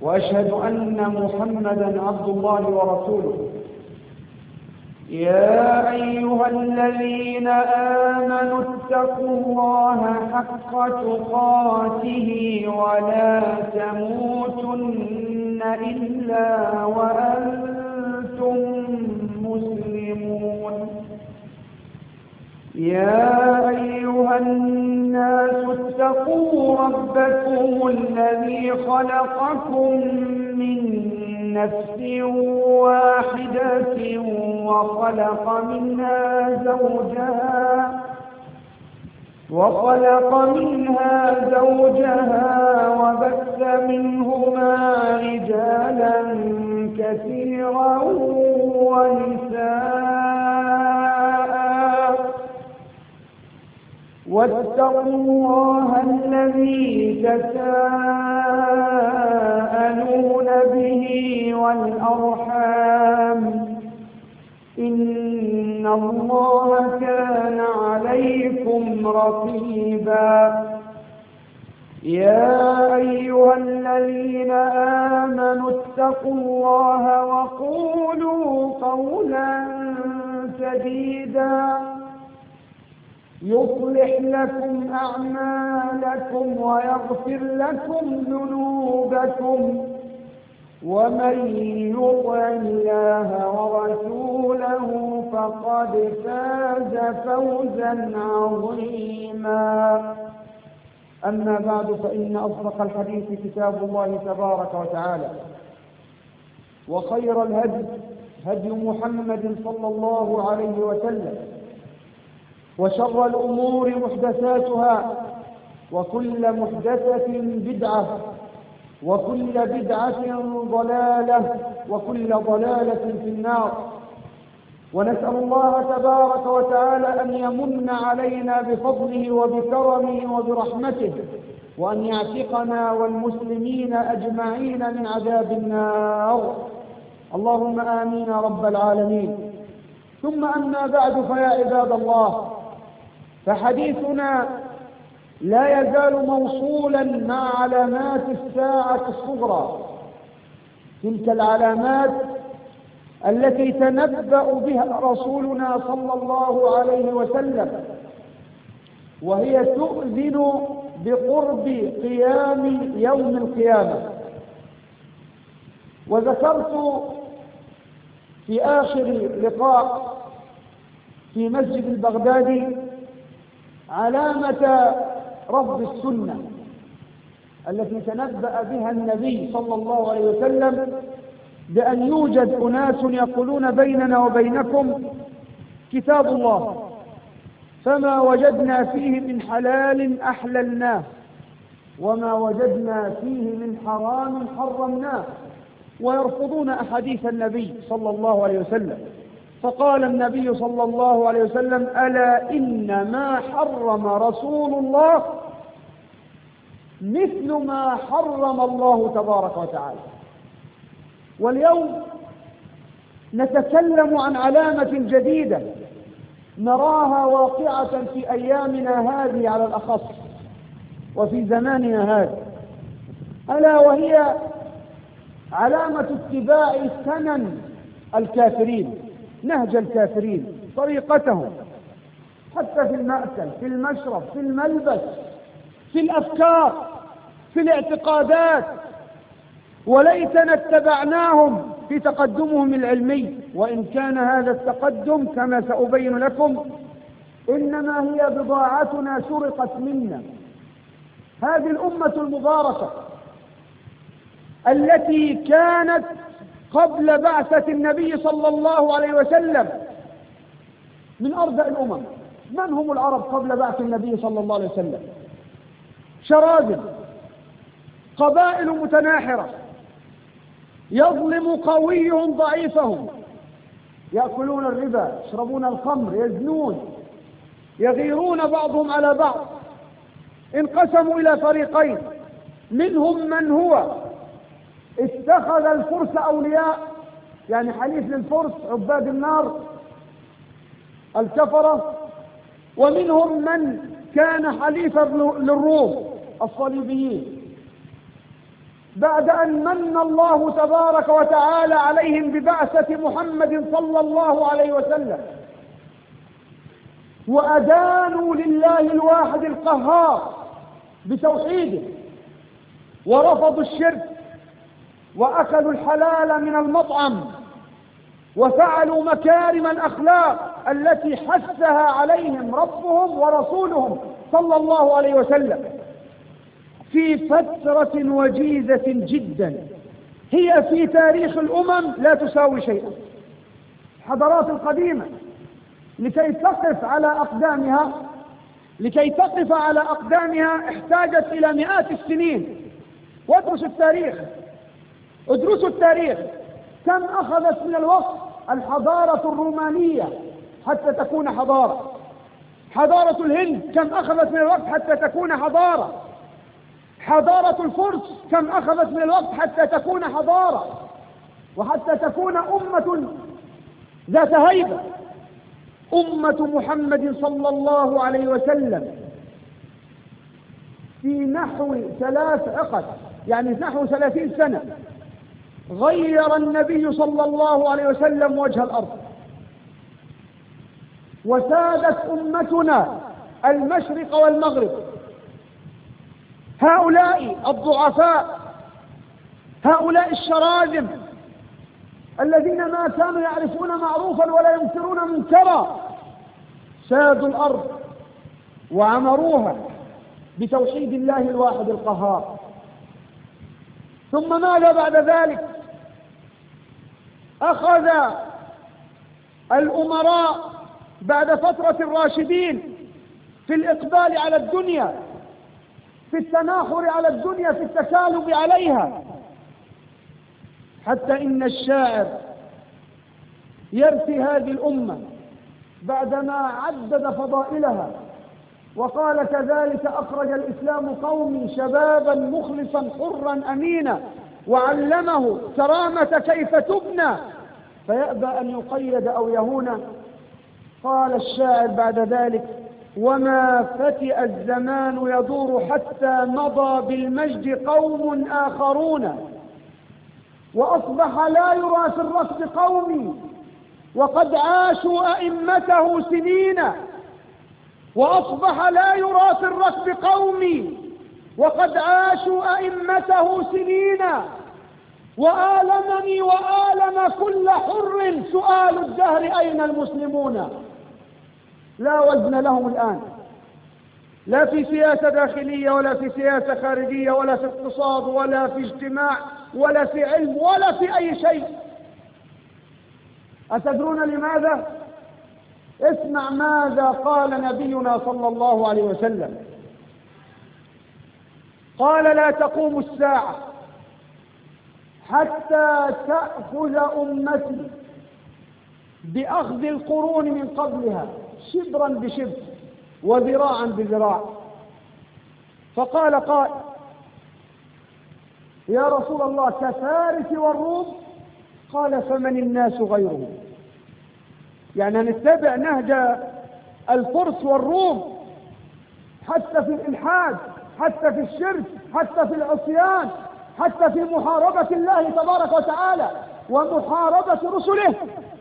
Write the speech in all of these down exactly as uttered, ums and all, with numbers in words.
وأشهد أن محمدا عبد الله ورسوله. يا أيها الذين آمنوا اتقوا الله حق تقاته ولا تموتن إلا وأنتم مسلمون. يا أيها الناس اتقوا ربكم الذي خلقكم من نفس واحدة وخلق منها زوجها وخلق منها زوجها وبث منهما رجالا كثيرا ونساء واتقوا الله الذي تساءلون به والأرحام إن الله كان عليكم رقيبا. يا أيها الذين آمنوا اتقوا الله وقولوا قولا سديدا يصلح لكم أعمالكم ويغفر لكم ذنوبكم ومن يطع الله ورسوله فقد فاز فوزا عظيما. أما بعد، فإن أصدق الحديث كتاب الله تبارك وتعالى، وخير الهدي هدي محمد صلى الله عليه وسلم، وشر الأمور محدثاتها، وكل محدثة بدعة، وكل بدعة ضلالة، وكل ضلالة في النار. ونسأل الله تبارك وتعالى أن يمن علينا بفضله وبكرمه وبرحمته، وأن يعتقنا والمسلمين أجمعين من عذاب النار. اللهم آمين رب العالمين. ثم أما بعد، فيا عباد الله، فحديثنا لا يزال موصولا مع علامات الساعة الصغرى، تلك العلامات التي تنبأ بها رسولنا صلى الله عليه وسلم، وهي تؤذن بقرب قيام يوم القيامة. وذكرت في آخر لقاء في مسجد البغدادي علامة رفض السنة التي تنبأ بها النبي صلى الله عليه وسلم بأن يوجد أناس يقولون بيننا وبينكم كتاب الله، فما وجدنا فيه من حلال أحللناه وما وجدنا فيه من حرام حرمناه، ويرفضون أحاديث النبي صلى الله عليه وسلم. فقال النبي صلى الله عليه وسلم: ألا إن ما حرم رسول الله مثل ما حرم الله تبارك وتعالى. واليوم نتكلم عن علامة جديدة نراها واقعة في أيامنا هذه على الأخص وفي زماننا هذا، ألا وهي علامة اتباع سنن الكافرين، نهج الكافرين، طريقتهم، حتى في المأكل، في المشرب، في الملبس، في الأفكار، في الاعتقادات. وليتنا اتبعناهم في تقدمهم العلمي، وإن كان هذا التقدم كما سأبين لكم إنما هي بضاعتنا سرقت منا. هذه الأمة المباركة التي كانت قبل بعثة النبي صلى الله عليه وسلم من أرذل الأمم. من هم العرب قبل بعث النبي صلى الله عليه وسلم؟ شراذم، قبائل متناحرة، يظلم قويهم ضعيفهم، يأكلون الربا، يشربون الخمر، يزنون، يغيرون بعضهم على بعض. انقسموا إلى فريقين، منهم من هو اتخذ الفرس أولياء، يعني حليف للفرس عباد النار الكفرة، ومنهم من كان حليفا للروم الصليبيين. بعد أن من الله تبارك وتعالى عليهم ببعثة محمد صلى الله عليه وسلم وأدانوا لله الواحد القهار بتوحيده ورفضوا الشرك وأكلوا الحلال من المطعم وفعلوا مكارم الأخلاق التي حثها عليهم ربهم ورسولهم صلى الله عليه وسلم في فترة وجيزة جدا هي في تاريخ الأمم لا تساوي شيئا. الحضارات القديمة لكي تقف على أقدامها لكي تقف على أقدامها احتاجت إلى مئات السنين. وادرسوا التاريخ ادرسوا التاريخ كم أخذت من الوقت الحضارة الرومانية حتى تكون حضارة، حضارة الهند كم أخذت من الوقت حتى تكون حضارة، حضارة الفرس كم أخذت من الوقت حتى تكون حضارة وحتى تكون أمة ذات هيبة. أمة محمد صلى الله عليه وسلم في نحو ثلاث عقد يعني نحو ثلاثين سنة غير النبي صلى الله عليه وسلم وجه الأرض، وسادت أمتنا المشرق والمغرب. هؤلاء الضعفاء، هؤلاء الشراذم الذين ما كانوا يعرفون معروفا ولا ينكرون منكرا سادوا الأرض وعمروها بتوحيد الله الواحد القهار. ثم ماذا بعد ذلك؟ أخذ الأمراء بعد فترة الراشدين في الإقبال على الدنيا، في التناحر على الدنيا، في التكالب عليها، حتى إن الشاعر يرثي هذه الأمة بعدما عدد فضائلها وقال: كذلك أخرج الإسلام قومي شبابا مخلصا حرا أمينا وعلمه كرامة كيف تبنى فيأبى أن يقيد أو يهون. قال الشاعر بعد ذلك: وما فتئ الزمان يدور حتى مضى بالمجد قوم آخرون وأصبح لا يرى في الركب قومي وقد عاشوا أئمته سنين وأصبح لا يرى في الركب قومي وقد عاشوا أئمته سنين وآلمني وآلم كل حر سؤال الدهر أين المسلمون. لا وزن لهم الآن، لا في سياسة داخلية ولا في سياسة خارجية ولا في اقتصاد ولا في اجتماع ولا في علم ولا في أي شيء. أتدرون لماذا؟ اسمع ماذا قال نبينا صلى الله عليه وسلم. قال: لا تقوم الساعة حتى تأخذ أمتي بأخذ القرون من قبلها شبرا بشبر وذراعا بذراع. فقال قائل: يا رسول الله كفارس والروم؟ قال: فمن الناس غيرهم؟ يعني نتبع نهج الفرس والروم حتى في الإلحاد، حتى في الشرك، حتى في العصيان، حتى في محاربة الله تبارك وتعالى ومحاربة رسله.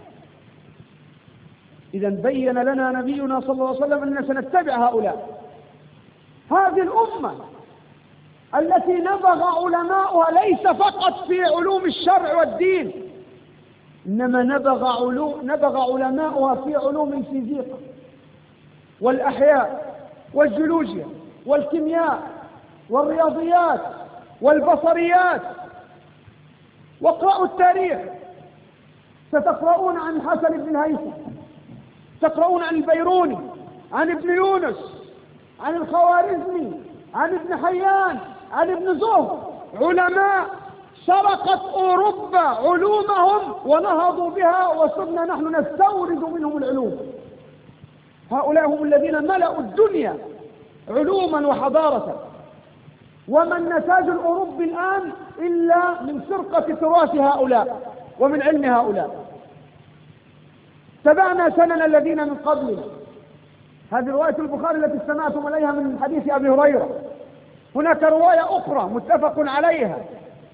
إذا بين لنا نبينا صلى الله عليه وسلم أننا سنتبع هؤلاء. هذه الأمة التي نبغ علماؤها ليس فقط في علوم الشرع والدين، إنما نبغ, علو نبغ علماؤها في علوم الفيزياء والأحياء والجيولوجيا والكيمياء والرياضيات والبصريات. واقرأوا التاريخ، ستقرؤون عن حسن بن الهيثم، تقرؤون عن البيروني، عن ابن يونس، عن الخوارزمي، عن ابن حيان، عن ابن زهر، علماء سرقت أوروبا علومهم ونهضوا بها وصرنا نحن نستورد منهم العلوم. هؤلاء هم الذين ملأوا الدنيا علوما وحضارة، وما النتاج الأوروبي الآن إلا من سرقة تراث هؤلاء ومن علم هؤلاء. تبعنا سنن الذين من قبلنا. هذه رواية البخاري التي استمعتم إليها من حديث أبي هريرة. هناك رواية أخرى متفق عليها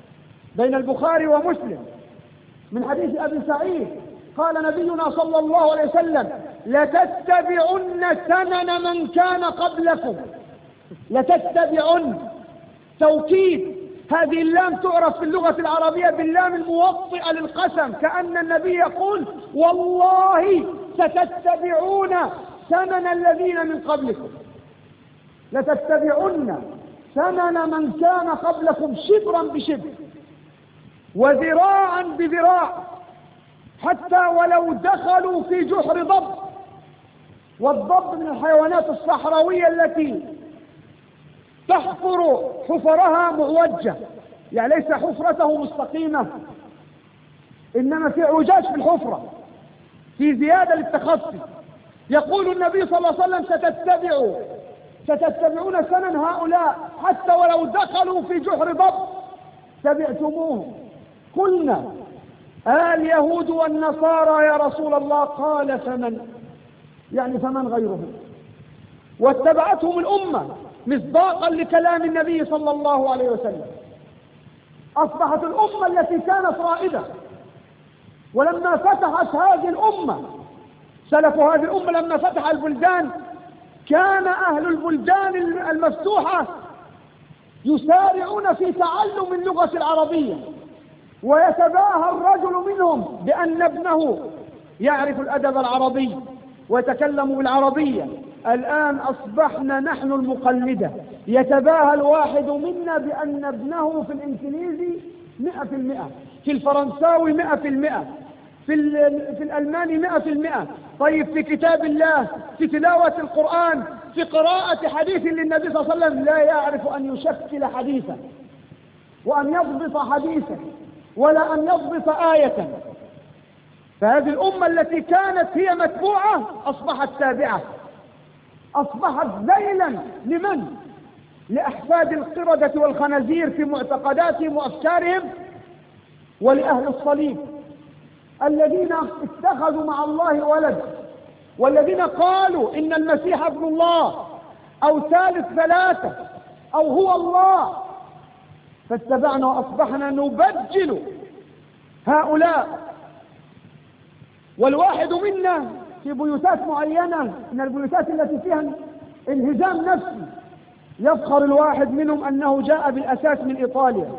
بين البخاري ومسلم من حديث أبي سعيد قال نبينا صلى الله عليه وسلم لتتبعن سنن من كان قبلكم. لتتبعن توكيد، هذه اللام تعرف في اللغة العربية باللام الموطئة للقسم، كأن النبي يقول والله ستتبعون سنن الذين من قبلكم. لتتبعن سنن من كان قبلكم شبرا بشبر وذراعا بذراع حتى ولو دخلوا في جحر ضب. والضب من الحيوانات الصحراوية التي تحفر حفرها معوجة، يعني ليس حفرته مستقيمة إنما في اعوجاج في الحفرة، في زيادة للتخصي. يقول النبي صلى الله عليه وسلم ستتبعوا ستتبعون سنن هؤلاء حتى ولو دخلوا في جحر ضب تبعتموه. قلنا اليهود والنصارى يا رسول الله؟ قال فمن؟ يعني فمن غيرهم؟ واتبعتهم الأمة مصداقا لكلام النبي صلى الله عليه وسلم. أصبحت الأمة التي كانت رائدة، ولما فتحت هذه الأمة سلف هذه الأمة لما فتح البلدان كان أهل البلدان المفتوحة يسارعون في تعلم اللغة العربية، ويتباهى الرجل منهم بأن ابنه يعرف الأدب العربي ويتكلم بالعربية. الآن أصبحنا نحن المقلدة، يتباهى الواحد منا بأن ابنه في الإنجليزي مئة في المئة، في الفرنساوي مئة في المئة، في, في الألماني مئة في المئة. طيب في كتاب الله، في تلاوة القرآن، في قراءة حديث للنبي صلى الله عليه وسلم لا يعرف أن يشكل حديثا وأن يضبط حديثا ولا أن يضبط آية. فهذه الأمة التي كانت هي متبوعة أصبحت تابعة، أصبحت ذيلا لمن؟ لأحفاد القردة والخنازير في معتقداتهم وأفكارهم، ولأهل الصليب الذين اتخذوا مع الله ولد، والذين قالوا إن المسيح ابن الله أو ثالث ثلاثة أو هو الله. فاتبعنا وأصبحنا نبجل هؤلاء. والواحد منا في بيوتات معينة من البيوتات التي فيها انهزام نفسي يفخر الواحد منهم أنه جاء بالأساس من إيطاليا،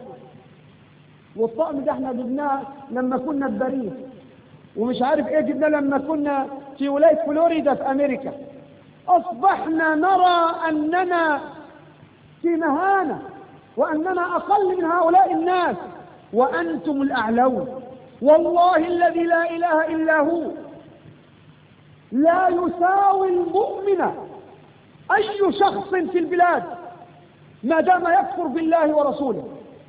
والطقم ده احنا جبناه لما كنا في باريس، ومش عارف ايه جبناه لما كنا في ولاية فلوريدا في أمريكا. أصبحنا نرى أننا في مهانة وأننا أقل من هؤلاء الناس، وأنتم الأعلون. والله الذي لا إله إلا هو لا يساوي المؤمن أي شخص في البلاد ما دام يكفر بالله ورسوله.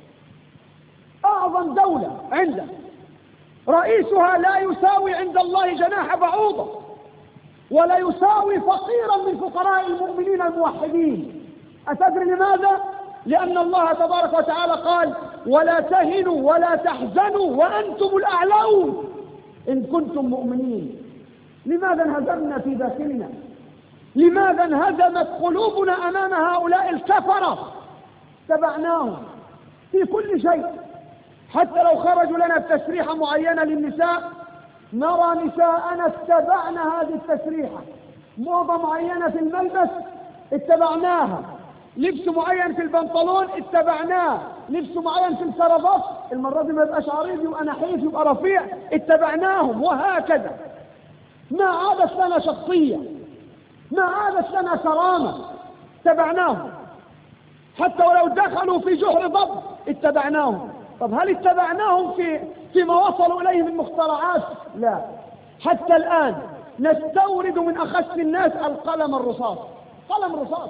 أعظم دولة عنده رئيسها لا يساوي عند الله جناح بعوضة، ولا يساوي فقيرا من فقراء المؤمنين الموحدين. أتدري لماذا؟ لأن الله تبارك وتعالى قال ولا تهنوا ولا تحزنوا وأنتم الأعلون إن كنتم مؤمنين. لماذا انهزمنا في داخلنا؟ لماذا انهزمت قلوبنا أمام هؤلاء الكفرة؟ تبعناهم في كل شيء، حتى لو خرجوا لنا بتشريحة معينة للنساء نرى نساءنا اتبعنا هذه التشريحة. موضة معينة في الملبس اتبعناها، لبس معين في البنطلون اتبعناه، لبس معين في الكرافات المرة دي ما يبقاش عريض يبقى نحيف يبقى رفيع اتبعناهم، وهكذا. ما عادت لنا شخصية، ما عادت لنا كرامة، اتبعناهم. حتى ولو دخلوا في جحر ضب اتبعناهم. طب هل اتبعناهم في فيما وصلوا إليه من مخترعات؟ لا. حتى الآن نستورد من أخس الناس القلم الرصاص. قلم رصاص،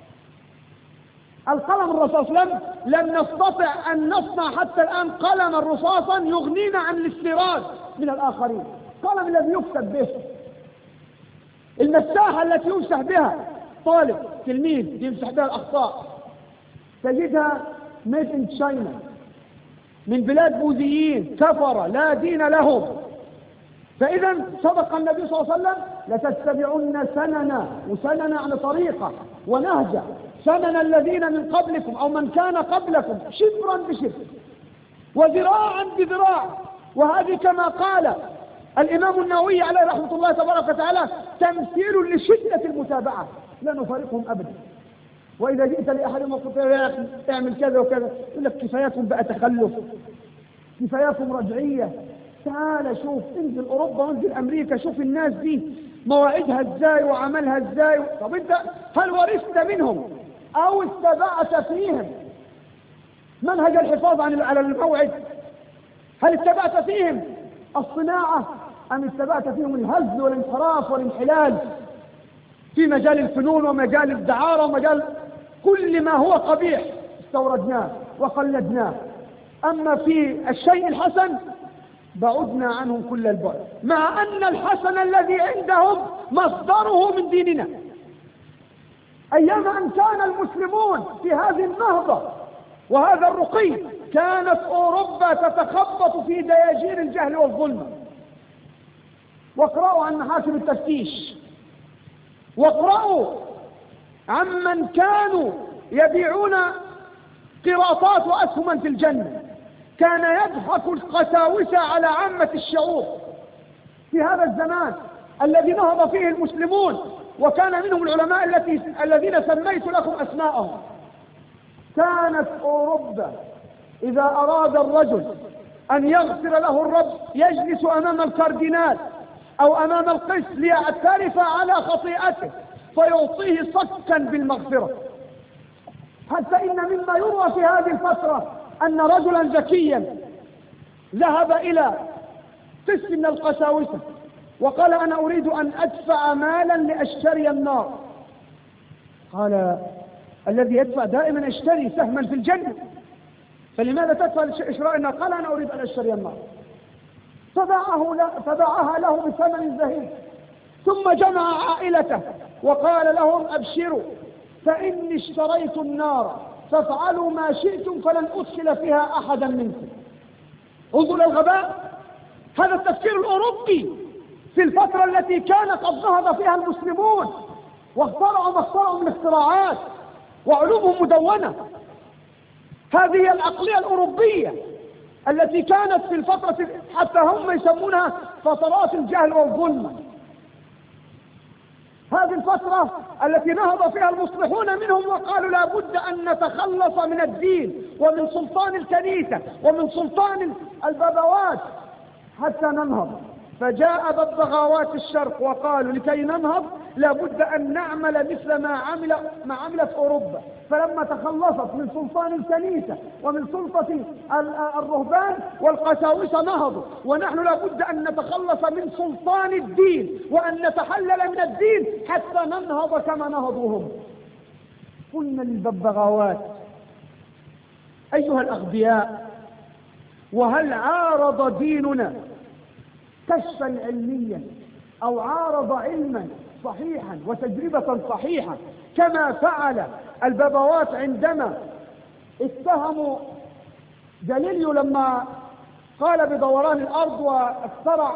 القلم الرصاص لم لم نستطع أن نصنع حتى الآن قلما رصاصا يغنينا عن الاستيراد من الآخرين. القلم الذي يكتب به، المساحة التي يمسح بها طالب تلميذ يمسح بها الأخطاء تجدها ميد إن تشاينا من بلاد بوذيين كفرة لا دين لهم. فإذا صدق النبي صلى الله عليه وسلم لتتبعن سننا، وسننا عن طريقة ونهجة سنن الذين من قبلكم أو من كان قبلكم شبرا بشبر وذراعا بذراع. وهذه كما قال الإمام النووي عليه رحمة الله تبارك وتعالى تمثيل لشدة المتابعة، لا نفارقهم أبدا. وإذا جئت لأحدهم وقلت له اعمل كذا وكذا يقول لك كفاياكم بقى تخلف، كفاياكم رجعية، تعال شوف، انزل أوروبا وانزل أمريكا، شوف الناس دي مواعيدها ازاي وعملها ازاي. طب انت هل ورثت منهم أو اتبعت فيهم منهج الحفاظ عن على الموعد؟ هل اتبعت فيهم الصناعة أم اتبعت فيهم الهز والانحراف والانحلال في مجال الفنون ومجال الدعارة ومجال كل ما هو قبيح استوردناه وقلدناه؟ أما في الشيء الحسن بعدنا عنهم كل البعد، مع أن الحسن الذي عندهم مصدره من ديننا. أيام أن كان المسلمون في هذه النهضة وهذا الرقي كانت أوروبا تتخبط في دياجير الجهل والظلم. واقرأوا عن محاكم التفتيش، واقرأوا عمن كانوا يبيعون قراطات وأسهما في الجنة. كان يضحك القساوسة على عامة الشعوب في هذا الزمان الذي نهض فيه المسلمون، وكان منهم العلماء التي الذين سميت لكم أسماءهم. كانت أوروبا إذا أراد الرجل أن يغفر له الرب يجلس أمام الكاردينال أو أمام القس ليعترف على خطيئته فيعطيه صكا بالمغفرة. حتى إن مما يروى في هذه الفترة أن رجلا ذكيا ذهب إلى قس من القساوسة وقال أنا أريد أن أدفع مالا لأشتري النار. قال الذي يدفع دائما اشتري سهما في الجنة، فلماذا تدفع لإشراء النار؟ قال أنا أريد أن أشتري النار. فباعها له بثمن زهيد، ثم جمع عائلته وقال لهم أبشروا فإني اشتريت النار فافعلوا ما شئتم فلن أدخل فيها أحدا منكم. انظروا الغباء، هذا التفكير الأوروبي في الفترة التي كان قد نهض فيها المسلمون واخترعوا ما اخترعوا من اختراعات وعلومهم مدونة. هذه العقلية الأوروبية التي كانت في الفترة حتى هم يسمونها فترات الجهل والظلم. هذه الفترة التي نهض فيها المصلحون منهم وقالوا لا بد أن نتخلص من الدين ومن سلطان الكنيسة ومن سلطان البابوات حتى ننهض. فجاء ببغاوات الشرق وقالوا لكي ننهض لا بد أن نعمل مثل ما عمل ما عملت أوروبا. فلما تخلصت من سلطان الكنيسة ومن سلطة الرهبان والقساوسة نهضوا، ونحن لا بد أن نتخلص من سلطان الدين وأن نتحلل من الدين حتى ننهض كما نهضوا هم. قلنا للببغاوات أيها الأغبياء، وهل عارض ديننا كشفا علميا أو عارض علما صحيحا وتجربة صحيحة كما فعل البابوات عندما اتهموا جاليليو لما قال بدوران الأرض واخترع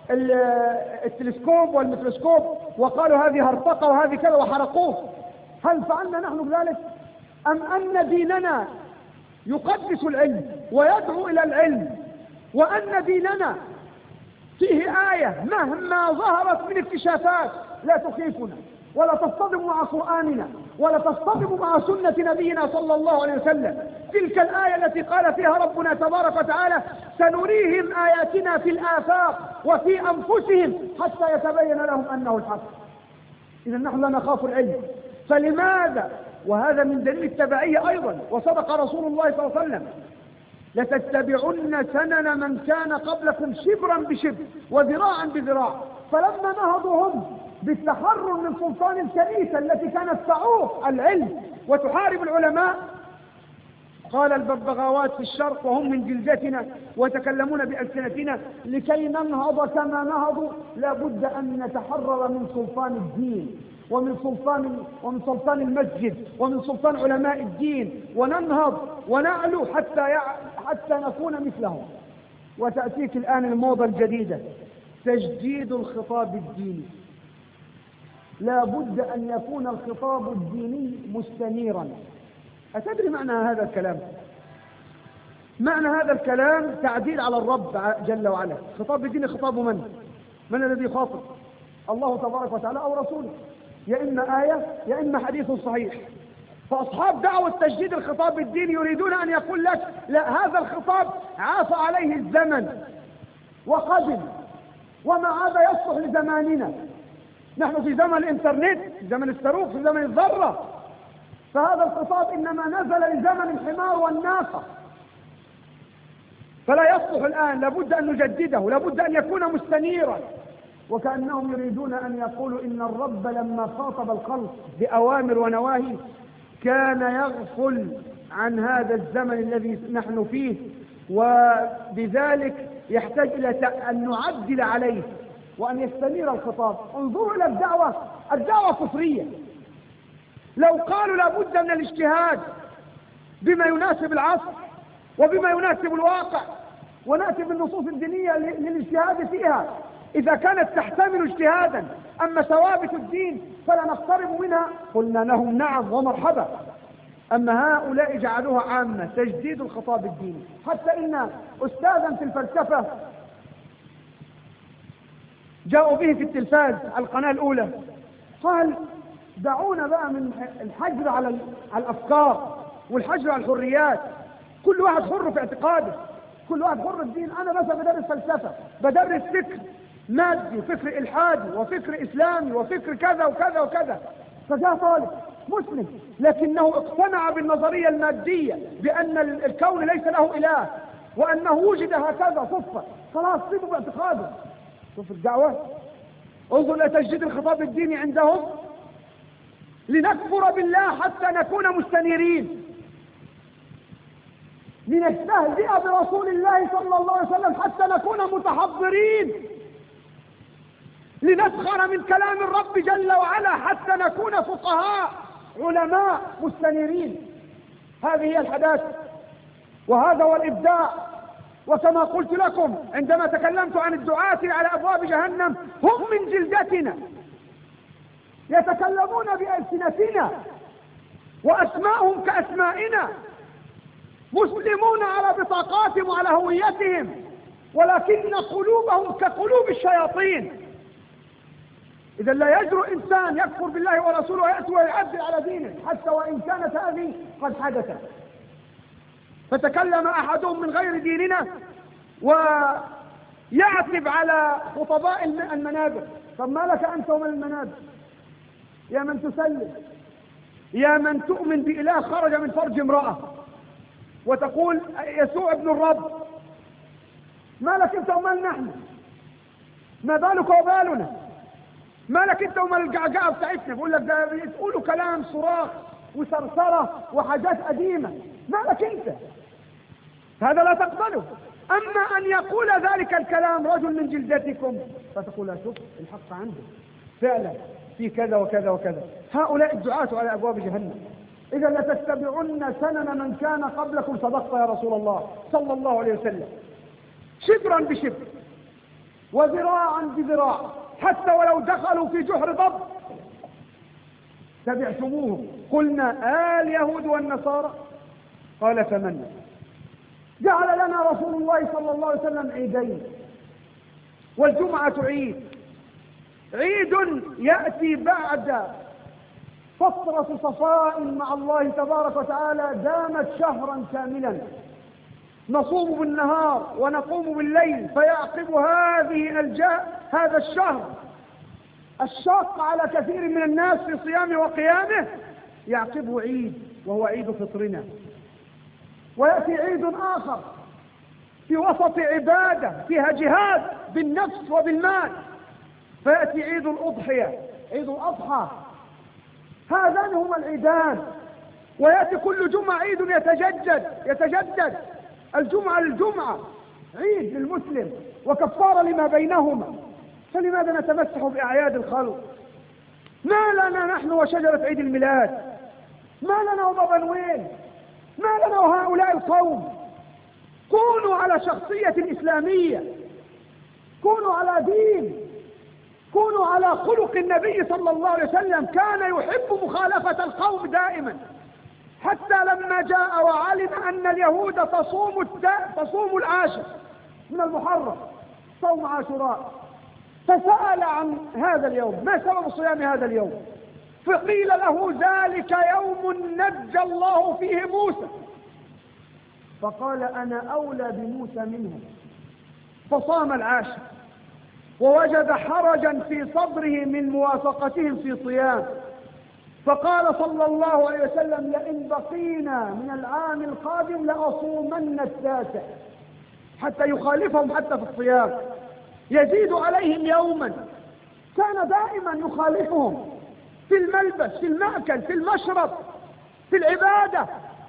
التلسكوب والميكروسكوب وقالوا هذه هرطقة وهذه كذا وحرقوه؟ هل فعلنا نحن ذلك؟ أم أن ديننا يقدس العلم ويدعو إلى العلم، وأن ديننا فيه آية مهما ظهرت من اكتشافات لا تخيفنا ولا تصطدم مع قرآننا ولا تصطدم مع سنة نبينا صلى الله عليه وسلم؟ تلك الآية التي قال فيها ربنا تبارك وتعالى سنريهم آياتنا في الآفاق وفي أنفسهم حتى يتبين لهم أنه الحق. إذا نحن لا نخاف العلم، فلماذا؟ وهذا من دليل التبعية أيضا، وصدق رسول الله صلى الله عليه وسلم لتتبعن سنن من كان قبلكم شبرا بشبر وذراعا بذراع. فلما نهضوا هم بالتحرر من سلطان الكنيسة التي كانت تعوق العلم وتحارب العلماء، قال الببغاوات في الشرق وهم من جلدتنا ويتكلمون بألسنتنا لكي ننهض كما نهضوا لا بد أن نتحرر من سلطان الدين ومن سلطان ومن سلطان المسجد ومن سلطان علماء الدين، وننهض ونعلو حتى يع... حتى نكون مثلهم. وتأتيك الآن الموضة الجديدة تجديد الخطاب الديني. لا بد أن يكون الخطاب الديني مستنيرا. أتدري معنى هذا الكلام؟ معنى هذا الكلام تعديل على الرب جل وعلا. خطاب الدين خطاب من؟ من الذي يخاطب؟ الله تبارك وتعالى أو رسوله، يا إما آية يا إما حديث صحيح. فأصحاب دعوة تجديد الخطاب الديني يريدون أن يقول لك لا، هذا الخطاب عاف عليه الزمن وقدم وما عاد يصلح لزماننا. نحن في زمن الإنترنت، في زمن الصاروخ، في زمن الذرة، فهذا الخطاب إنما نزل لزمن الحمار والناقة، فلا يصلح الآن، لابد أن نجدده، لابد أن يكون مستنيرا. وكأنهم يريدون أن يقولوا إن الرب لما خاطب الخلق بأوامر ونواهي كان يغفل عن هذا الزمن الذي نحن فيه، وبذلك يحتاج إلى أن نعدل عليه وأن يستنير الخطاب. انظروا إلى الدعوة، الدعوة كفرية. لو قالوا لابد من الاجتهاد بما يناسب العصر وبما يناسب الواقع، ونأتي بالنصوص الدينية للاجتهاد فيها إذا كانت تحتمل اجتهادا، أما ثوابت الدين فلا نقترب منها، قلنا لهم نعم ومرحبا. أما هؤلاء جعلوها عامة، تجديد الخطاب الديني. حتى إن أستاذا في الفلسفة جاءوا به في التلفاز على القناة الأولى، قال دعونا بقى من الحجر على الأفكار والحجر على الحريات، كل واحد حر في اعتقاده، كل واحد حر في الدين. أنا بس بدرس فلسفة، بدرس فكر مادي وفكر إلحادي وفكر إسلامي وفكر كذا وكذا وكذا. فجاء طالب مسلم لكنه اقتنع بالنظرية المادية بأن الكون ليس له إله وأنه وجد هكذا صدفة، خلاص سيبوا باعتقاده. شوف الدعوة، انظر إلى تجديد الخطاب الديني عندهم، لنكفر بالله حتى نكون مستنيرين، لنستهزئ برسول الله صلى الله عليه وسلم حتى نكون متحضرين، لنسخر من كلام الرب جل وعلا حتى نكون فقهاء علماء مستنيرين. هذه هي الحداثة وهذا هو الإبداع. وكما قلت لكم عندما تكلمت عن الدعاة على أبواب جهنم، هم من جلدتنا، يتكلمون بألسنتنا وأسماءهم كأسمائنا، مسلمون على بطاقاتهم وعلى هويتهم، ولكن قلوبهم كقلوب الشياطين. إذا لا يجرؤ إنسان يكفر بالله ورسوله ويأتي ويعدل على دينه حتى وإن كانت هذه قد حدثت. فتكلم أحدهم من غير ديننا ويعتب على خطباء المنابر. طب ما لك أنت ومن المنابر؟ يا من تسلم، يا من تؤمن بإله خرج من فرج امرأة وتقول يسوع ابن الرب، ما لك أنت ومن نحن؟ ما بالك وبالنا؟ ما لك أنت ومن الجعجعة بتاعتنا؟ بقول لك ده بيقولوا كلام صراخ وسرسرة وحاجات قديمة، ما لك أنت؟ هذا لا تقبله. أما أن يقول ذلك الكلام رجل من جلدتكم فتقول شوف الحق عنده فعلا في كذا وكذا وكذا. هؤلاء الدعاة على أبواب جهنم. إذا لتتبعن سنن من كان قبلكم، صدقت يا رسول الله صلى الله عليه وسلم، شبرا بشبر وذراعا بذراع، حتى ولو دخلوا في جحر ضب تبعتموهم. قلنا آل اليهود والنصارى، قال فمن؟ جعل لنا رسول الله صلى الله عليه وسلم عيدين، والجمعة عيد، عيد يأتي بعد فترة صفاء مع الله تبارك وتعالى دامت شهرا كاملا، نصوم بالنهار ونقوم بالليل، فيعقب هذه الجاء هذا الشهر الشاق على كثير من الناس في صيامه وقيامه، يعقبه عيد وهو عيد فطرنا. ويأتي عيد آخر في وسط عبادة فيها جهاد بالنفس وبالمال، فيأتي عيد الأضحية، عيد الأضحى. هذان هما العيدان. ويأتي كل جمعة عيد يتجدد يتجدد الجمعة للجمعة عيد للمسلم وكفارة لما بينهما. فلماذا نتمسح بأعياد الخلق؟ ما لنا نحن وشجرة عيد الميلاد؟ ما لنا وبابا نويل؟ ما لنا وهؤلاء القوم؟ كونوا على شخصية إسلامية، كونوا على دين، كونوا على خلق النبي صلى الله عليه وسلم، كان يحب مخالفة القوم دائما. حتى لما جاء وعلم أن اليهود تصوم التا... تصوم العاشر من المحرم، صوم عاشوراء، فسأل عن هذا اليوم، ما سبب صيام هذا اليوم؟ فقيل له ذلك يوم نجى الله فيه موسى. فقال أنا أولى بموسى منهم، فصام العاشر، ووجد حرجا في صدره من موافقتهم في صيام، فقال صلى الله عليه وسلم لئن بقينا من العام القادم لأصومن التاسع، حتى يخالفهم حتى في الصيام، يزيد عليهم يوما. كان دائما يخالفهم في الملبس، في المأكل، في المشرب، في العبادة.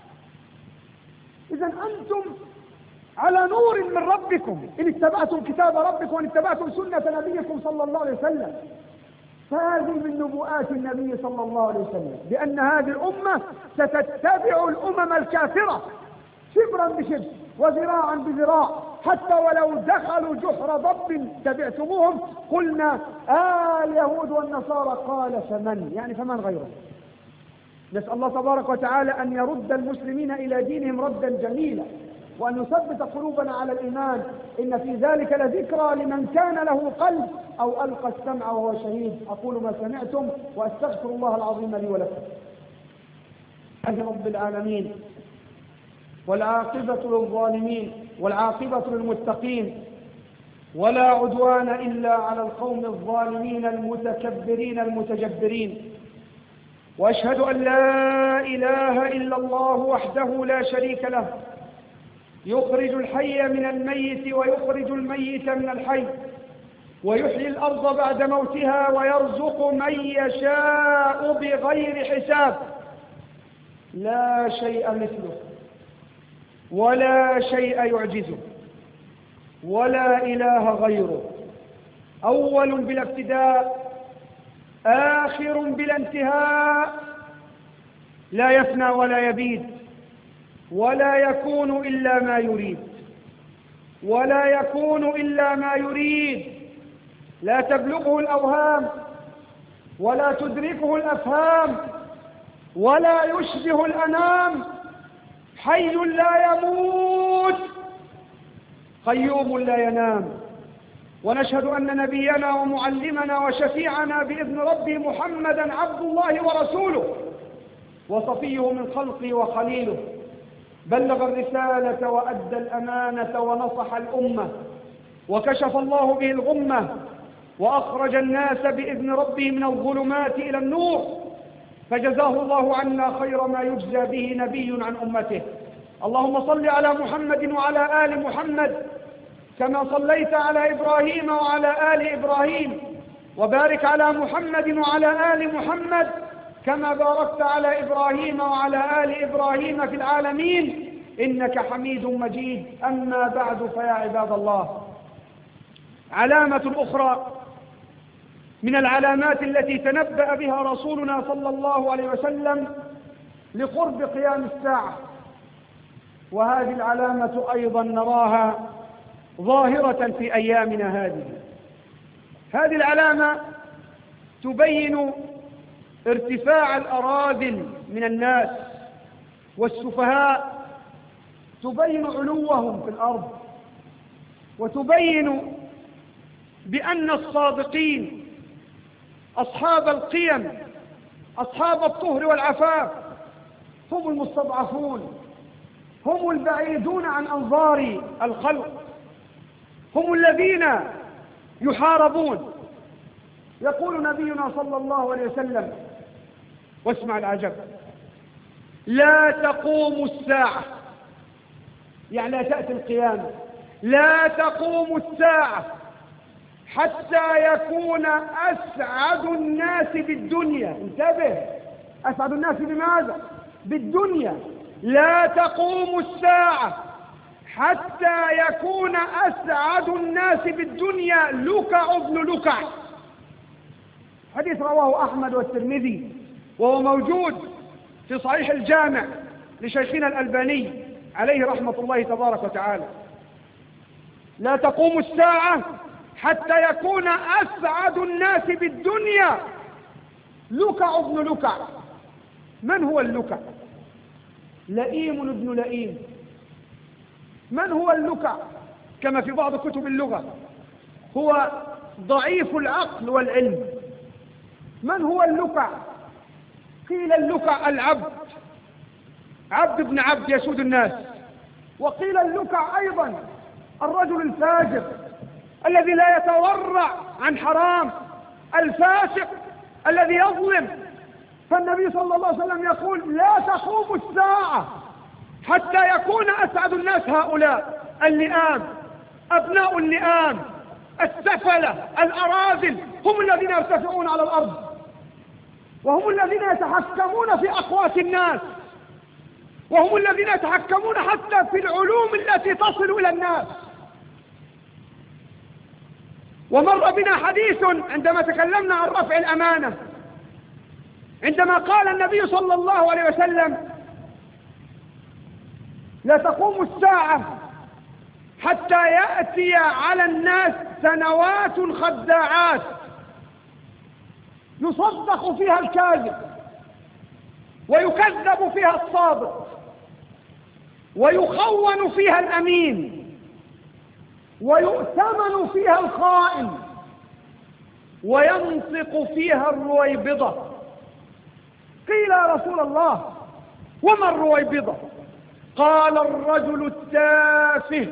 إذا أنتم على نور من ربكم إن اتبعتم كتاب ربكم وإن اتبعتم سنة نبيكم صلى الله عليه وسلم. فهذه من نبوءات النبي صلى الله عليه وسلم، بأن هذه الأمة ستتبع الأمم الكافرة شبرا بشبر وذراعا بذراع، حتى ولو دخلوا جحر ضب تبعتموهم. قلنا آه اليهود والنصارى، قال فمن، يعني فمن غيره. نسأل الله تبارك وتعالى أن يرد المسلمين إلى دينهم ردا جميلا، وأن يثبت قلوبنا على الإيمان. إن في ذلك لذكرى لمن كان له قلب أو ألقى السمع وهو شهيد. أقول ما سمعتم وأستغفر الله العظيم لي ولكم. الحمد رب العالمين، والعاقبة للظالمين والعاقبة للمتقين، ولا عدوان إلا على القوم الظالمين المتكبرين المتجبرين. وأشهد أن لا إله إلا الله وحده لا شريك له، يخرج الحي من الميت ويخرج الميت من الحي، ويحيي الأرض بعد موتها ويرزق من يشاء بغير حساب. لا شيء مثله ولا شيء يعجزه ولا إله غيره، أول بلا ابتداء آخر بلا انتهاء، لا يفنى ولا يبيد ولا يكون إلا ما يريد ولا يكون إلا ما يريد، لا تبلغه الأوهام ولا تدركه الأفهام ولا يشبه الأنام، حي لا يموت قيوم لا ينام. ونشهد أن نبينا ومعلمنا وشفيعنا بإذن ربه محمدا عبد الله ورسوله وصفيه من خلقه وخليله، بلغ الرسالة وأدى الأمانة ونصح الأمة، وكشف الله به الغمة، وأخرج الناس بإذن ربه من الظلمات إلى النور، فجزاه الله عنا خير ما يجزى به نبي عن أمته. اللهم صل على محمد وعلى آل محمد كما صليت على إبراهيم وعلى آل إبراهيم، وبارك على محمد وعلى آل محمد كما باركت على إبراهيم وعلى آل إبراهيم في العالمين إنك حميد مجيد. أما بعد، فيا عباد الله، علامة أخرى من العلامات التي تنبأ بها رسولنا صلى الله عليه وسلم لقرب قيام الساعة، وهذه العلامة أيضا نراها ظاهرة في أيامنا هذه. هذه العلامة تبين ارتفاع الأراذل من الناس والسفهاء، تبين علوهم في الأرض، وتبين بأن الصادقين أصحاب القيم أصحاب الطهر والعفاف هم المستضعفون، هم البعيدون عن أنظار الخلق، هم الذين يحاربون. يقول نبينا صلى الله عليه وسلم، واسمع العجب: لا تقوم الساعة، يعني لا تأتي القيامة، لا تقوم الساعة حتى يكون أسعد الناس بالدنيا. انتبه، أسعد الناس بماذا؟ بالدنيا. لا تقوم الساعة حتى يكون أسعد الناس بالدنيا لكع ابن لكع. حديث رواه أحمد والترمذي، وهو موجود في صحيح الجامع لشيخنا الألباني عليه رحمة الله تبارك وتعالى. لا تقوم الساعة حتى يكون أسعد الناس بالدنيا لكع ابن لكع. من هو اللكع؟ لئيم ابن لئيم. من هو اللكع؟ كما في بعض كتب اللغة هو ضعيف العقل والعلم. من هو اللكع؟ قيل اللكع العبد، عبد ابن عبد يسود الناس. وقيل اللكع أيضا الرجل الفاجر الذي لا يتورع عن حرام، الفاسق الذي يظلم. فالنبي صلى الله عليه وسلم يقول لا تقوم الساعة حتى يكون أسعد الناس هؤلاء اللئام، أبناء اللئام، السفلة، الأراذل، هم الذين يرتفعون على الأرض، وهم الذين يتحكمون في أقوات الناس، وهم الذين يتحكمون حتى في العلوم التي تصل إلى الناس. ومر بنا حديث عندما تكلمنا عن رفع الأمانة، عندما قال النبي صلى الله عليه وسلم لا تقوم الساعة حتى يأتي على الناس سنوات خداعات يصدق فيها الكاذب ويكذب فيها الصادق ويخون فيها الأمين ويؤتمن فيها الخائن وينطق فيها الرويبضة. قيل يا رسول الله وما الرويبضة؟ قال الرجل التافه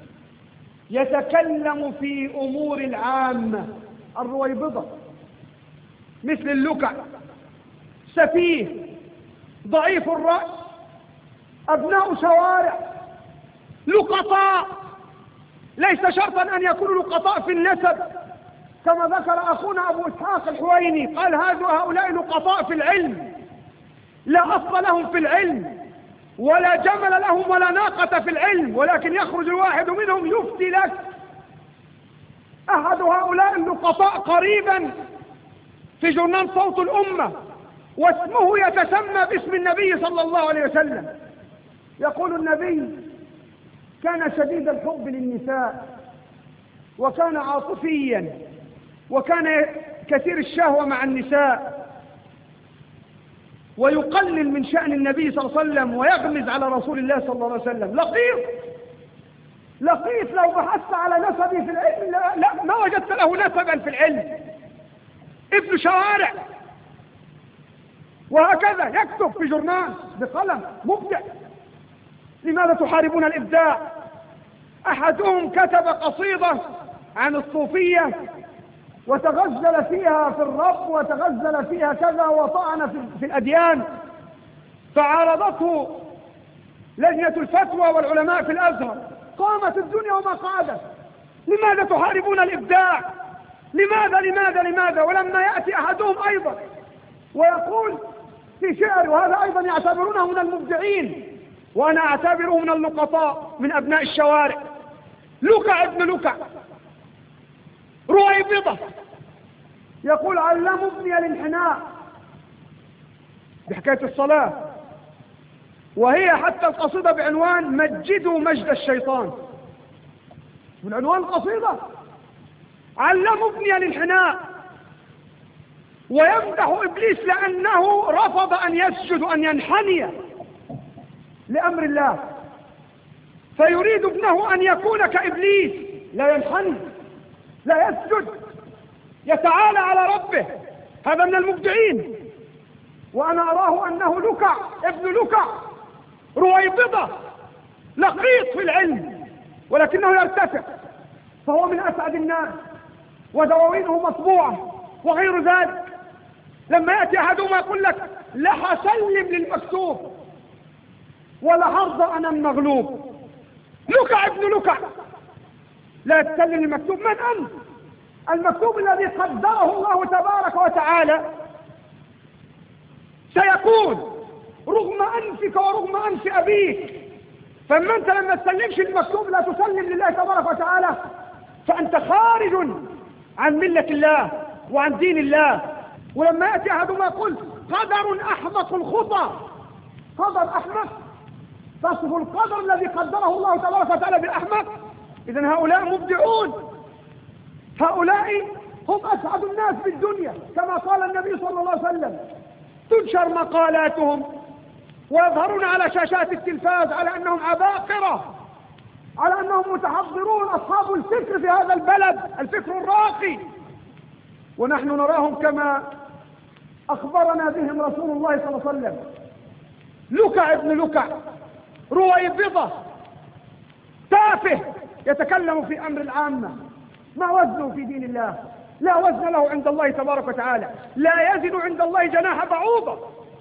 يتكلم في أمور العامة. الرويبضة مثل اللكع، سفيه، ضعيف الرأي، أبناء شوارع، لقطاء. ليس شرطا أن يكونوا لقطاء في النسب، كما ذكر أخونا أبو إسحاق الحويني قال هؤلاء لقطاء في العلم، لا أصل لهم في العلم ولا جمل لهم ولا ناقة في العلم، ولكن يخرج الواحد منهم يفتي لك. أحد هؤلاء اللقطاء قريبا في جورنال صوت الأمة واسمه يتسمى باسم النبي صلى الله عليه وسلم. يقول النبي كان شديد الحب للنساء وكان عاطفيا وكان كثير الشهوة مع النساء ويقلل من شأن النبي صلى الله عليه وسلم ويغمز على رسول الله صلى الله عليه وسلم. لطيف لطيف لو بحثت على نسبه في العلم لا, لا ما وجدت له نسبا في العلم. ابن شوارع، وهكذا يكتب في جورنال بقلم مبدع. لماذا تحاربون الإبداع؟ أحدهم كتب قصيدة عن الصوفية وتغزل فيها في الرب وتغزل فيها كذا وطعن في الأديان، فعارضته لجنة الفتوى والعلماء في الأزهر، قامت الدنيا وما قعدت. لماذا تحاربون الإبداع؟ لماذا لماذا لماذا؟ ولما يأتي أحدهم أيضا ويقول في شعر، وهذا أيضا يعتبرونه من المبدعين وأنا أعتبره من اللقطاء من أبناء الشوارع، لكع ابن لكع، رويبضة، يقول علموا ابني الانحناء بحكاية الصلاة، وهي حتى القصيدة بعنوان مجدوا مجد الشيطان. من عنوان القصيدة علموا ابني الانحناء، ويمدح إبليس لأنه رفض أن يسجد أن ينحني لأمر الله، فيريد ابنه أن يكون كإبليس لا ينحني لا يسجد يتعالى على ربه. هذا من المبدعين، وأنا أراه أنه لكع ابن لكع، رويبضة، لقيط في العلم ولكنه يرتفع، فهو من أسعد الناس ودواوينه مطبوعة وغير ذلك. لما يأتي أحدهما يقول لك لا هسلم للمكتوب ولا هرضى أنا المغلوب. لكع ابن لكع، لا تسلم للمكتوب. من أنت؟ المكتوب الذي قدره الله تبارك وتعالى سيكون رغم أنفك ورغم أنف أبيك. فما أنت لما تسلمش المكتوب لا تسلم لله تبارك وتعالى فأنت خارج عن ملة الله وعن دين الله. ولما يأتي أحدهما يقول قدر أحمق الخطى، قدر أحمق، تصف القدر الذي قدره الله تبارك وتعالى بالأحمق. إذن هؤلاء مبدعون، هؤلاء هم أسعد الناس في الدنيا، كما قال النبي صلى الله عليه وسلم تنشر مقالاتهم ويظهرون على شاشات التلفاز على أنهم عباقرة، على أنهم متحضرون أصحاب الفكر في هذا البلد، الفكر الراقي، ونحن نراهم كما أخبرنا بهم رسول الله صلى الله عليه وسلم، لكع ابن لكع، رويبضة، تافه يتكلم في أمر العامة، ما وزنه في دين الله؟ لا وزن له عند الله تبارك وتعالى، لا يزن عند الله جناح بعوضة.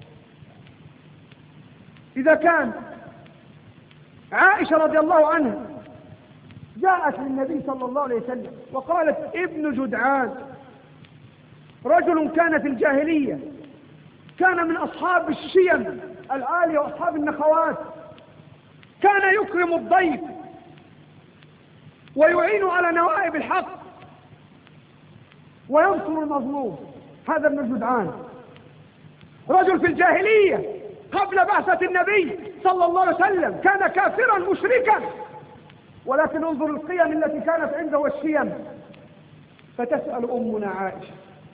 إذا كان عائشة رضي الله عنها جاءت للنبي صلى الله عليه وسلم وقالت ابن جدعان رجل كان في الجاهلية، كان من أصحاب الشيم العالية وأصحاب النخوات، كان يكرم الضيف ويعين على نوائب الحق وينصر المظلوم. هذا ابن جدعان رجل في الجاهلية قبل بعثة النبي صلى الله عليه وسلم، كان كافرا مشركا، ولكن انظر القيم التي كانت عنده والشيم. فتسأل أمنا عائشة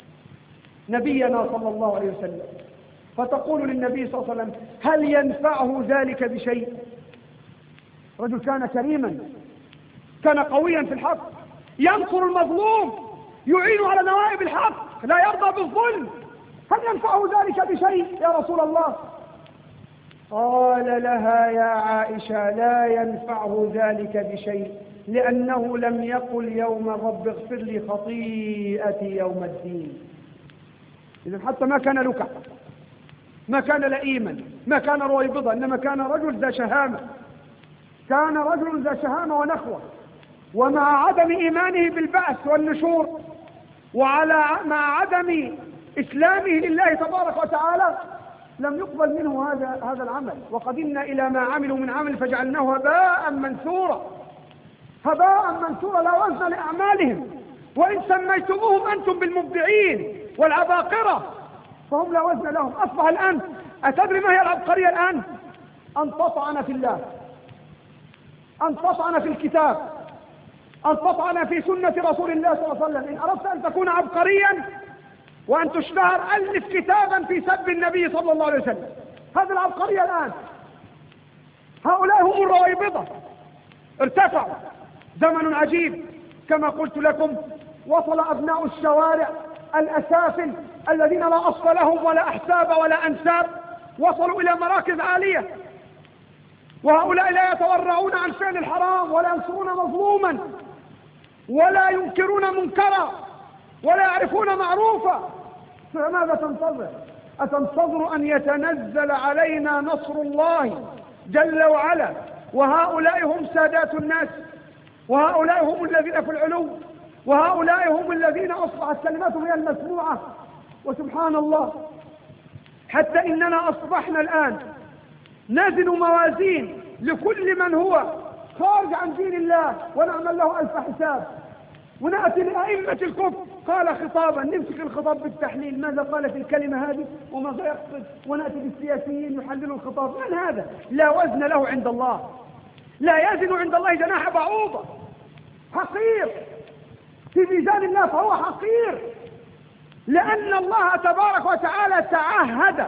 نبينا صلى الله عليه وسلم فتقول للنبي صلى الله عليه وسلم هل ينفعه ذلك بشيء؟ رجل كان كريما، كان قويا في الحق، ينصر المظلوم، يعين على نوائب الحق، لا يرضى بالظلم، هل ينفعه ذلك بشيء يا رسول الله؟ قال لها يا عائشة لا ينفعه ذلك بشيء، لأنه لم يقل يوم رب اغفر لي خطيئتي يوم الدين. إذن حتى ما كان لكع، ما كان لئيما، ما كان رويبضا، إنما كان رجل ذا شهامة، كان رجل ذا شهامة ونخوة. ومع عدم إيمانه بالبعث والنشور، وعلى مع عدم إسلامه لله تبارك وتعالى، لم يقبل منه هذا هذا العمل. وقدمنا إلى ما عملوا من عمل فجعلناه هباء منثورا، هباء منثورا لا وزن لأعمالهم، وإن سميتموهم أنتم بالمبدعين والعباقرة فهم لا وزن لهم. أصبح الآن، أتدري ما هي العبقرية الآن؟ أن تطعن في الله، أن تطعن في الكتاب، أن تطعن في سنة رسول الله صلى الله عليه وسلم. إن أردت أن تكون عبقريا وأن تشتهر ألف كتابا في سب النبي صلى الله عليه وسلم. هذه العبقرية الآن. هؤلاء هم الرويبضة، ارتفعوا. زمن عجيب كما قلت لكم، وصل أبناء الشوارع الأسافل الذين لا أصل لهم ولا أحساب ولا أنساب، وصلوا إلى مراكز عالية، وهؤلاء لا يتورعون عن فعل الحرام ولا ينصرون مظلوما ولا ينكرون منكرا ولا يعرفون معروفا. فماذا تنتظر؟ أتنتظر أن يتنزل علينا نصر الله جل وعلا وهؤلاء هم سادات الناس، وهؤلاء هم الذين في العلو، وهؤلاء هم الذين أصبحت كلماتهم هي المسموعة؟ وسبحان الله، حتى إننا أصبحنا الآن نزن موازين لكل من هو خارج عن دين الله ونعمل له ألف حساب، ونأتي لأئمة الكفر قال خطابا نمسك الخطاب بالتحليل، ماذا قال في الكلمة هذه وماذا يقصد، ونأتي بالسياسيين يحللوا الخطاب. من هذا؟ لا وزن له عند الله، لا يزن عند الله جناح بعوضة، حقير في ميزان الله، فهو حقير، لأن الله تبارك وتعالى تعهد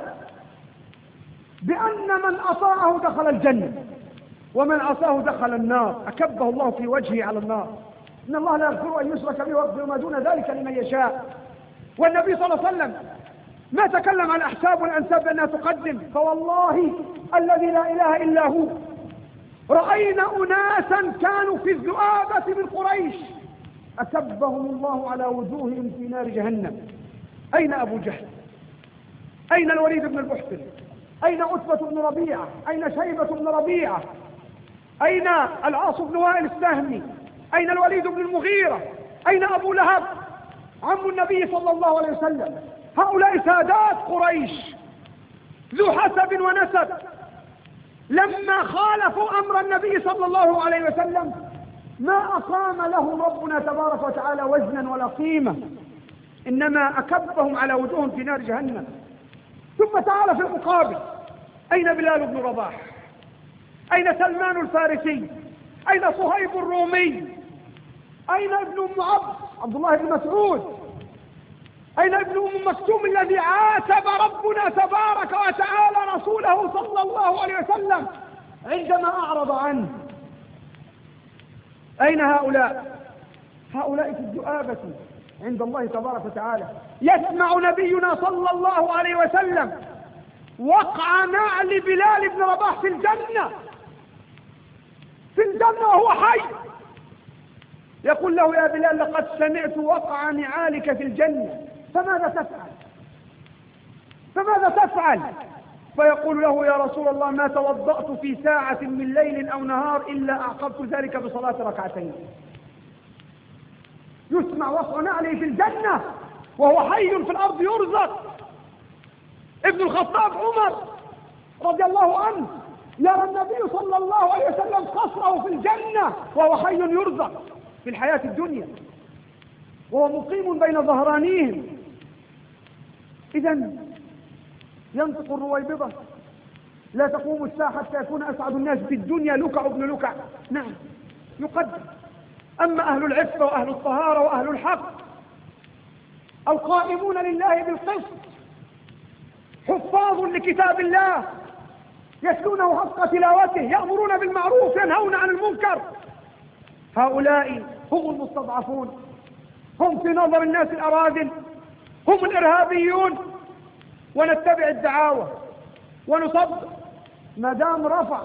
بأن من أطاعه دخل الجنة ومن عصاه دخل النار، أكبه الله في وجهه على النار. إن الله لا يغفر أن يشرك به ويغفر ما دون ذلك لمن يشاء. والنبي صلى الله عليه وسلم ما تكلم عن الأحساب والأنساب بأنها تقدم، فوالله الذي لا إله إلا هو رأينا أناسا كانوا في الذؤابة من قريش أكبهم الله على وجوههم في نار جهنم. أين أبو جهل؟ أين الوليد بن البحتري؟ أين عتبة بن ربيعة؟ أين شيبة بن ربيعة؟ أين العاص بن وائل السهمي؟ أين الوليد بن المغيرة؟ أين أبو لهب عم النبي صلى الله عليه وسلم؟ هؤلاء سادات قريش ذو حسب ونسب، لما خالفوا أمر النبي صلى الله عليه وسلم ما أقام لهم ربنا تبارك وتعالى وزنا ولا قيمة، إنما أكبهم على وجوههم في نار جهنم. ثم تعالى في المقابل، أين بلال بن رباح؟ أين سلمان الفارسي؟ أين صهيب الرومي؟ أين ابن أم عبد عبد الله بن مسعود؟ أين ابن أم مكتوم الذي عاتب ربنا تبارك وتعالى رسوله صلى الله عليه وسلم عندما أعرض عنه؟ أين هؤلاء؟ هؤلاء في الدؤابة عند الله تبارك وتعالى. يسمع نبينا صلى الله عليه وسلم وقع نعل بلال بن رباح في الجنة، في الجنة وهو حي، يقول له: يا بلال لقد سمعت وقع نعالك في الجنة، فماذا تفعل؟ فماذا تفعل؟ فيقول له: يا رسول الله ما توضأت في ساعة من ليل أو نهار إلا أعقبت ذلك بصلاة ركعتين. يسمع وقع نعله في الجنة وهو حي في الأرض يرزق. ابن الخطاب عمر رضي الله عنه يرى النبي صلى الله عليه وسلم قصره في الجنة وهو حي يرزق في الحياة الدنيا وهو مقيم بين ظهرانيهم. إذن ينطق الرويبضة: لا تقوم الساعة حتى يكون أسعد الناس في الدنيا لكع ابن لكع. نعم يقدر. أما أهل العفة وأهل الطهارة وأهل الحق القائمون لله بالقسط حفاظ لكتاب الله يتلونه حق تلاوته يأمرون بالمعروف ينهون عن المنكر، هؤلاء هم المستضعفون، هم في نظر الناس الأراذل، هم الإرهابيون. ونتبع الدعاوى ونصدق ما دام رفع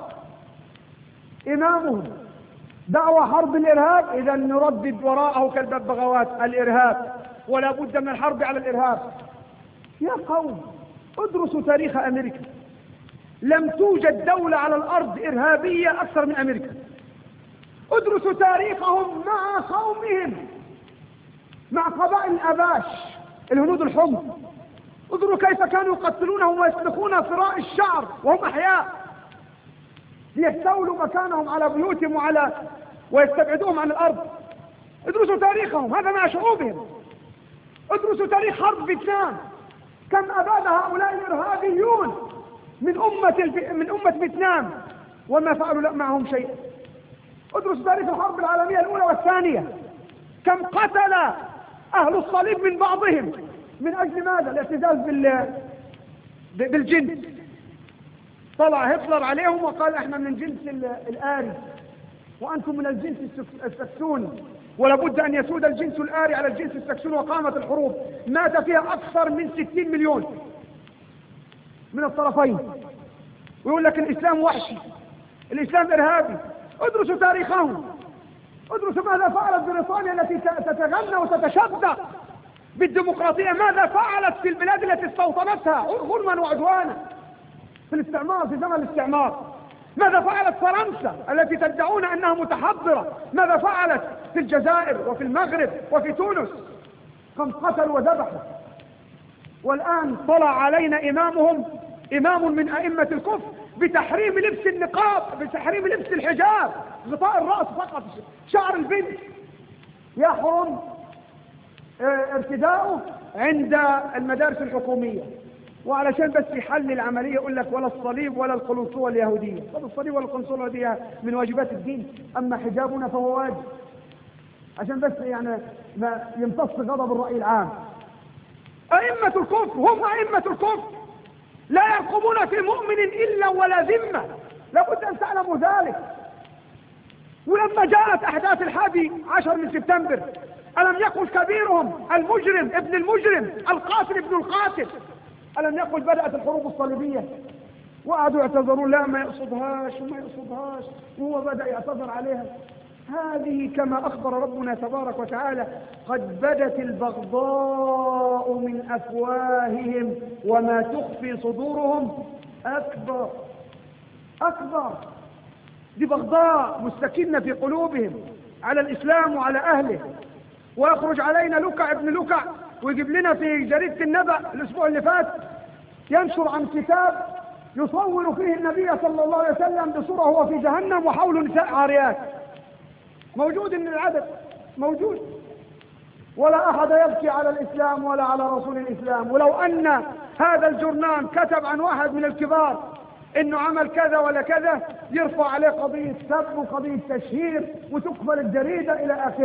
إمامهم دعوى حرب الإرهاب، إذا نردد وراءه كالببغاوات الإرهاب، ولا بد من الحرب على الإرهاب. يا قوم ادرسوا تاريخ أمريكا، لم توجد دولة على الأرض إرهابية أكثر من أمريكا. ادرسوا تاريخهم مع قومهم، مع قبائل الأباش الهنود الحمر، انظروا كيف كانوا يقتلونهم ويسلخون فراء الشعر وهم أحياء ليستولوا مكانهم على بيوتهم وعلى ويستبعدوهم عن الأرض. ادرسوا تاريخهم، هذا مع شعوبهم. ادرسوا تاريخ حرب فيتنام، كم أباد هؤلاء الإرهابيون من أمة الف... من أمة فيتنام وما فعلوا معهم شيء. ادرسوا تاريخ الحرب العالمية الأولى والثانية، كم قتل أهل الصليب من بعضهم من أجل ماذا؟ الاعتزاز بال... بالجنس. طلع هتلر عليهم وقال: احنا من الجنس الآري وأنتم من الجنس السكسوني، ولابد أن يسود الجنس الآري على الجنس السكسوني، وقامت الحروب مات فيها أكثر من ستين مليون من الطرفين. ويقول لك الإسلام وحشي، الإسلام إرهابي. ادرسوا تاريخهم، ادرسوا ماذا فعلت بريطانيا التي تتغنى وتتشبث بالديمقراطية، ماذا فعلت في البلاد التي استوطنتها ظلما وعدوانا في الاستعمار، في زمن الاستعمار. ماذا فعلت فرنسا التي تدعون أنها متحضرة؟ ماذا فعلت في الجزائر وفي المغرب وفي تونس؟ كم قتلوا وذبحوا. والآن طلع علينا إمامهم، إمام من أئمة الكفر، بتحريم لبس النقاب، بتحريم لبس الحجاب، غطاء الرأس فقط، شعر البنت يحرم ارتداؤه عند المدارس الحكومية. وعلشان بس يحل العملية يقول لك: ولا الصليب ولا القنصلة اليهودية. طب الصليب ولا القنصلة اليهودية من واجبات الدين، أما حجابنا فهو واجب، عشان بس يعني ما يمتص غضب الرأي العام. أئمة الكفر هم أئمة الكفر، لا يرقبون في مؤمن إلا ولا ذمة، لابد أن تعلموا ذلك. ولما جاءت أحداث الحادي عشر من سبتمبر ألم يقل كبيرهم المجرم ابن المجرم القاتل ابن القاتل، ألم يقل بدأت الحروب الصليبية؟ وقعدوا يعتذرون: لا ما يقصدهاش وما يقصدهاش، وهو بدأ يعتذر عليها. هذه كما أخبر ربنا تبارك وتعالى: قد بدت البغضاء من أفواههم وما تخفي صدورهم أكبر. أكبر، دي بغضاء مستكنة في قلوبهم على الإسلام وعلى أهله. ويخرج علينا لكع ابن لكع ويجيب لنا في جريدة النبأ الأسبوع اللي فات ينشر عن كتاب يصور فيه النبي صلى الله عليه وسلم بصورة هو في جهنم وحوله نساء عاريات. موجود ان العدد موجود، ولا أحد يبكي على الإسلام ولا على رسول الإسلام. ولو أن هذا الجرنان كتب عن واحد من الكبار إنه عمل كذا ولا كذا يرفع عليه قضية سب وقضية تشهير وتقبل الجريدة إلى آخره.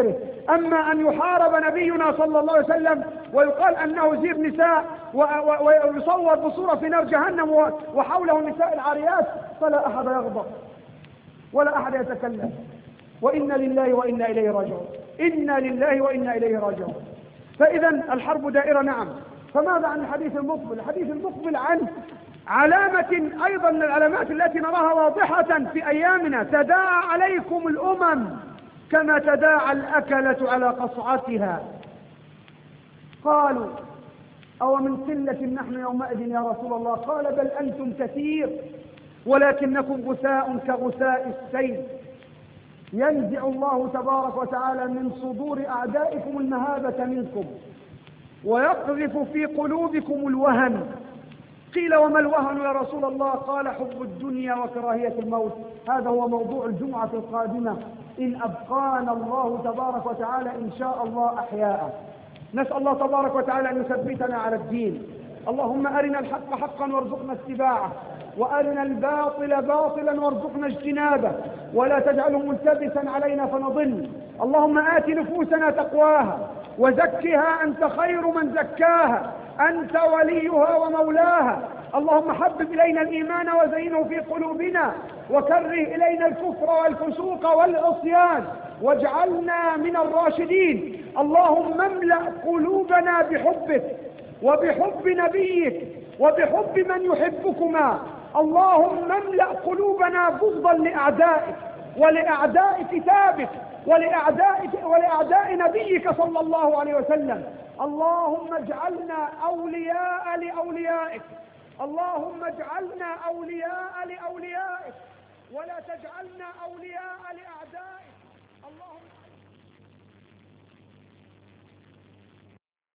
أما أن يحارب نبينا صلى الله عليه وسلم ويقال أنه زير نساء ويصور بصورة في نار جهنم وحوله النساء العاريات، فلا أحد يغضب ولا أحد يتكلم. وإنا لله وإنا إليه راجعون، إنا لله وإنا إليه راجعون. فإذا الحرب دائرة نعم. فماذا عن الحديث المقبل؟ الحديث المقبل عن علامة أيضا من العلامات التي نراها واضحة في أيامنا: تداعى عليكم الأمم كما تداعى الأكلة على قصعتها. قالوا: أو من قلة نحن يومئذ يا رسول الله؟ قال: بل أنتم كثير ولكنكم غثاء كغثاء السيل. ينزع الله تبارك وتعالى من صدور أعدائكم المهابة منكم ويقذف في قلوبكم الوهن. قيل: وما الوهن يا رسول الله؟ قال: حب الدنيا وكراهية الموت. هذا هو موضوع الجمعة القادمة إن أبقانا الله تبارك وتعالى إن شاء الله أحياء. نسأل الله تبارك وتعالى أن يثبتنا على الدين. اللهم أرنا الحق حقا وارزقنا اتباعه، وأرنا الباطل باطلا وارزقنا اجتنابه، ولا تجعله ملتبسا علينا فنضل. اللهم آت نفوسنا تقواها وزكها أنت خير من زكاها، أنت وليها ومولاها. اللهم حبب إلينا الإيمان وزينه في قلوبنا، وكره إلينا الكفر والفسوق والعصيان، واجعلنا من الراشدين. اللهم املأ قلوبنا بحبك وبحب نبيك وبحب من يحبكما. اللهم املأ قلوبنا بغضا لأعدائك ولأعداء كتابك ولأعداء, ولأعداء نبيك صلى الله عليه وسلم. اللهم اجعلنا أولياء لأوليائك، اللهم اجعلنا أولياء لأوليائك، ولا تجعلنا أولياء لأعدائك.